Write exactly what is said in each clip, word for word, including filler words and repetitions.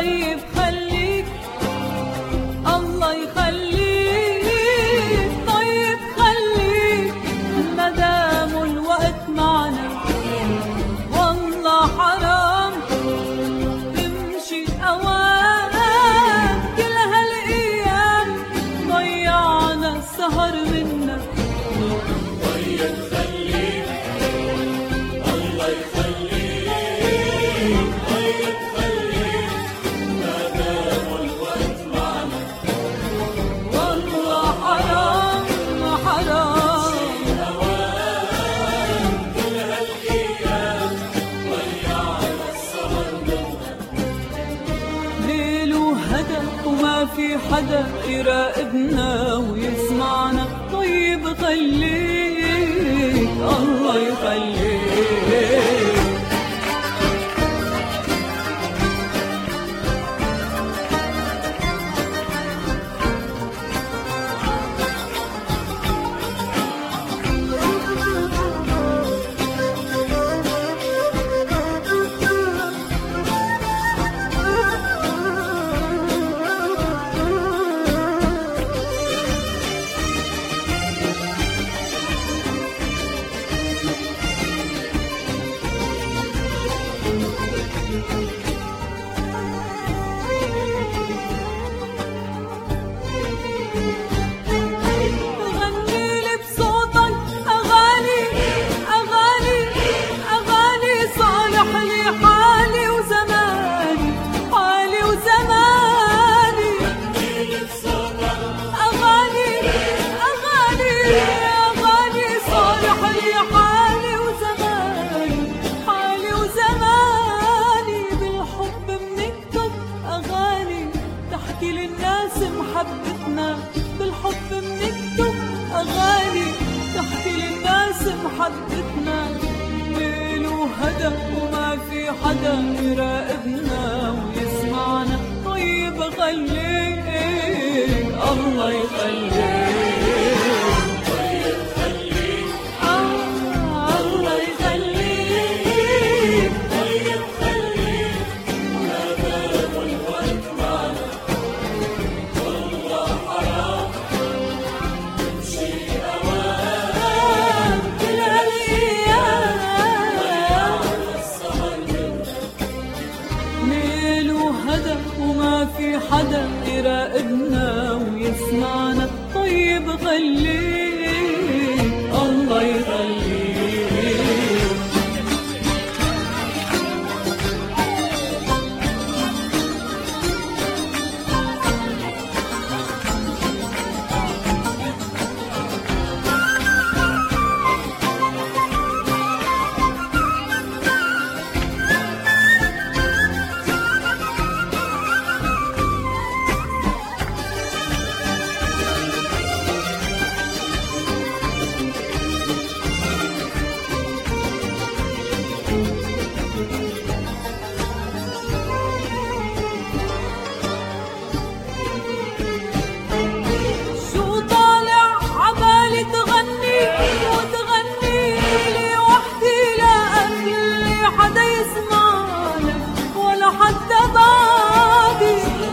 طيب خليك الله يخليك، طيب خليك مدام الوقت معنا، والله حرام تمشي أوام كل هالأيام ضيعنا السهر منا. طيب خليك الله يخليك، طيب خليك مدام الوقت معنا، والله حرام حرام أوام كل هالأيام ضيعنا السهر منا. ليل وهدى وما في حدا يراقبنا ويسمعنا. طيب خليك الله يخليك. غنيلي بصوتك أغاني أغاني أغاني صالح لي حالي وزماني، حالي وزماني. غنيلي بصوتك أغاني أغاني أغاني صالح لي حالي وزماني، حالي وزماني. بالحب بنكتب أغاني تحكي للناس محبتنا، بالحب بنكتب أغاني تحكي للناس محبتنا. ليل وهدى وما في حدا يراقبنا ويسمعنا. طيب خليك الله يخليك، طيب خليك آه الله يخليك. طيب خليك مدام الوقت معنا، والله حرام تمشي أوام كل هالأيام السهر منا. ليل وهدى وما في حدا يراقبنا ويسمعنا. طيب خليك الله يخليك. شو طالع عبالي تغني وتغني لي وحدي، لا أملي حدا يسمعنا ولا حتى بعدي.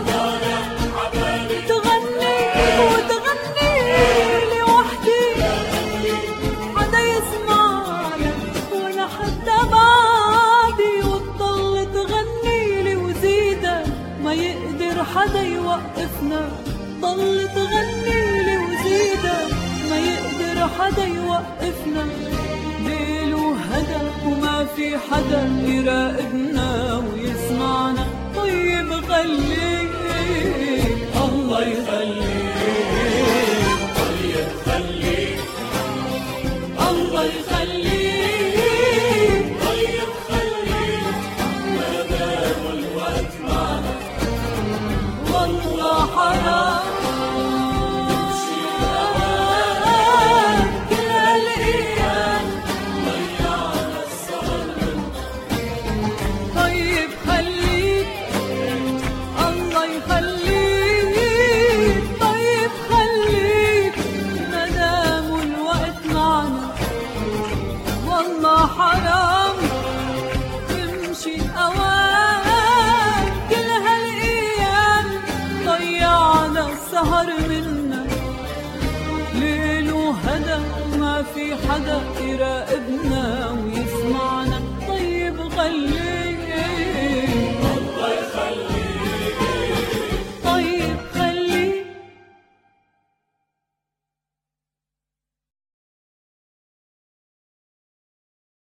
تغني وتغني لي وحدي، حدا يسمعنا ولا حتى بعدي. وتضل تغني لي وزيدا ما يقدر حدا يوقفنا. ضل تغني لي وزيدا ما يقدر حدا يوقفنا. ليل وهدى وما في حدا يراقبنا ويسمعنا. طيب خليك الله يخليك، طيب خليك الله يخليك. طيب خليك مدام الوقت معنا، والله حرام كل هالأيام ضيعنا السهر منا. طيب خليك الله يخليك. طيب يراقبنا